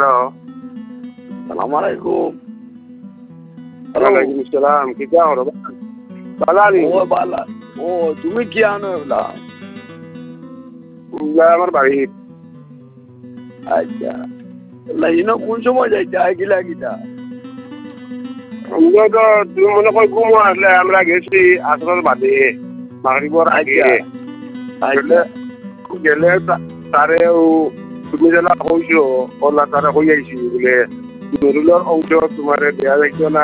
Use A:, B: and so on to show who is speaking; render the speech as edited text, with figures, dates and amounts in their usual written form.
A: সালাম আলাইকুম।
B: ওয়ালাইকুম আসসালাম। কিতা হলো বালানি
A: ও বালা, ও তুমি কি আনো এগুলা?
B: আমার বাড়ি
A: আচ্ছা, লাইন কোন সময় যাইতে গিলা গিলা?
B: আমরা তো তুমি মনে কর ঘুম আসলে আমরা গেছি আসর বাদে মাগরিবর আগে
A: আচ্ছা
B: গেলে তারেও তুমি যেন কইছো ওলা তারা কই আইছি বলে নুরুলের অংশ তোমার দেয়া যাইতো না